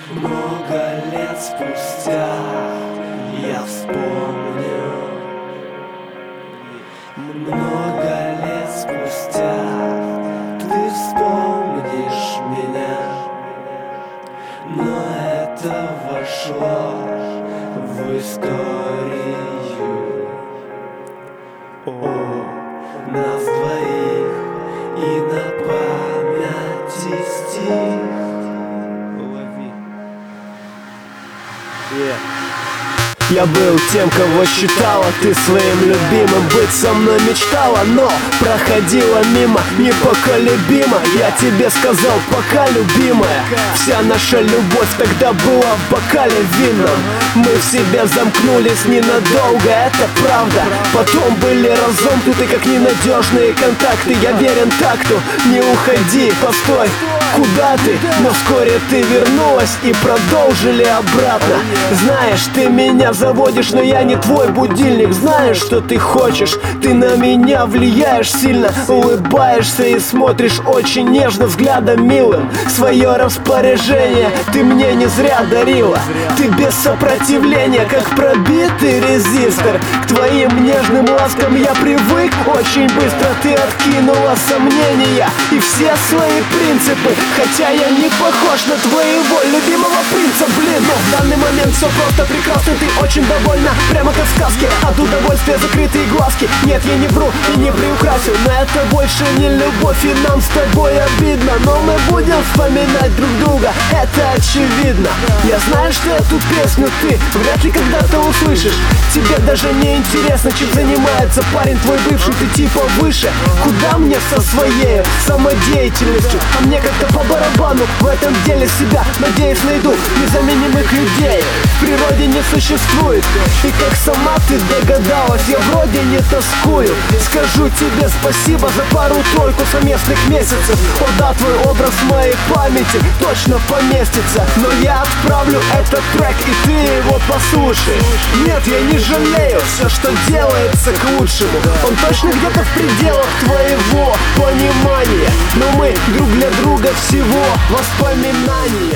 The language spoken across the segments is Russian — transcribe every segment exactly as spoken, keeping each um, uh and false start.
Много лет спустя я вспомню. Много лет спустя ты вспомнишь меня, но это вошло в историю. О, нас двоих и на памяти стих. Лови. Yeah. Я был тем, кого считала ты своим любимым. Быть со мной мечтала, но проходила мимо непоколебимо. Я тебе сказал пока, любимая. Вся наша любовь тогда была в бокале винном. Мы в себе замкнулись ненадолго, это правда. Потом были разомкнуты как ненадежные контакты. Я верен такту, не уходи, постой, куда ты? Но вскоре ты вернулась и продолжили обратно. Знаешь, ты меня заводишь, но я не твой будильник. Знаешь, что ты хочешь, ты на меня влияешь сильно. Улыбаешься и смотришь очень нежно, взглядом милым. Свое распоряжение ты мне не зря дарила. Ты без сопротивления, как пробитый резистор. К твоим нежным ласкам я привык очень быстро. Ты откинула сомнения и все свои принципы. Хотя я не похож на твоего любимого принца, блин. Но в данный момент все просто прекрасно. Ты очень довольна, прямо как в сказке. От удовольствия закрытые глазки. Нет, я не вру и не приукрасил, но это больше не любовь, и нам с тобой обидно. Но мы будем вспоминать друг друга, это очевидно. Я знаю, что эту песню ты вряд ли когда-то услышишь. Тебе даже не интересно, чем занимается парень твой бывший. Ты типа выше, куда мне со своей самодеятельностью? А мне как-то по барабану в этом деле себя, надеюсь, найду незаменимых людей. В природе не существует, и как сама ты догадалась, я вроде не тоскую. Скажу тебе спасибо за пару-тройку совместных месяцев. О да, твой образ в моей памяти точно поместится. Но я отправлю этот трек, и ты его послушаешь. Нет, я не жалею, все, что делается к лучшему. Он точно где-то в пределах твоего понимания. Но мы друг для друга всего воспоминания.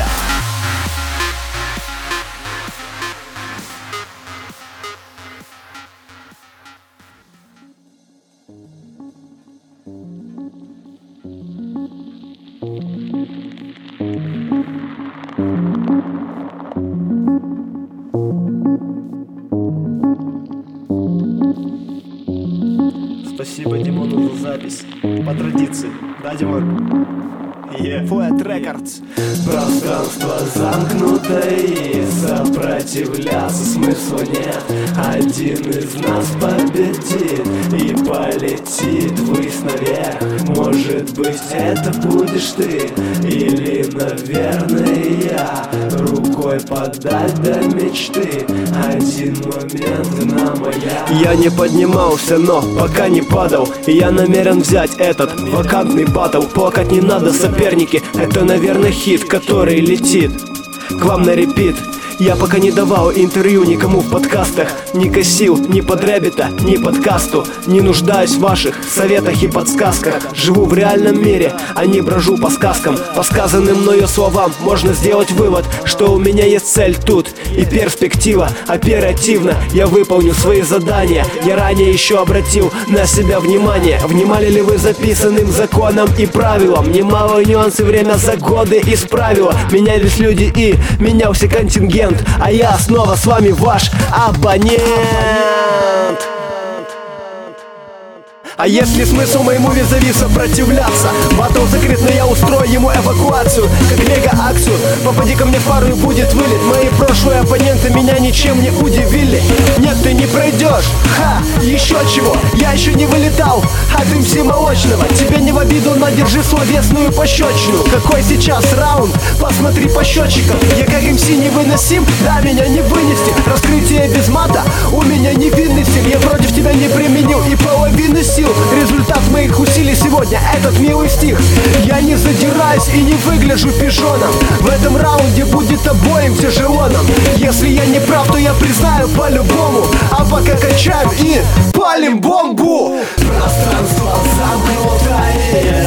Спасибо Димону за запись. По традиции. Да, Димон? Yeah. Flat Records. Пространство замкнуто и сопротивляться смысла нет. Один из нас победит и полетит ввысь наверх. Может быть, это будешь ты или, наверное, я. Рукой подать до мечты. Один момент на моя. Я не поднимался, но пока не падал. И я намерен взять этот вакантный батл. Плакать не надо, соперники. Это, наверное, хит, который летит к вам на репит. Я пока не давал интервью никому в подкастах. Не косил ни под рэббита, ни под касту. Не нуждаюсь в ваших советах и подсказках. Живу в реальном мире, а не брожу по сказкам. По сказанным мною словам можно сделать вывод, что у меня есть цель тут и перспектива. Оперативно я выполню свои задания. Я ранее еще обратил на себя внимание. Внимали ли вы записанным законам и правилам? Немало нюансы время за годы исправило. Менялись люди и менялся контингент. А я снова с вами ваш абонент. А есть ли смысл моему визави сопротивляться? Батл закрыт, но я устрою ему эвакуацию, как лего-акцию. Попади ко мне в пару и будет вылет. Мои прошлые оппоненты меня ничем не удивили. Нет, ты не пройдешь, ха, еще чего. Я еще не вылетал от эм си молочного. Тебе не в обиду, но держи словесную пощечину. Какой сейчас раунд? Посмотри по счетчикам. Я как эм си невыносим, да, меня не вынести. Раскрытие без мата, у меня невинный стиль. Я против тебя не применил и половины сил. Результат моих усилий сегодня этот милый стих. Я не задираюсь и не выгляжу пижоном. В этом раунде будет обоим тяжело нам. Если я не прав, то я признаю по-любому. А пока качаем и палим бомбу. Пространство замкнутое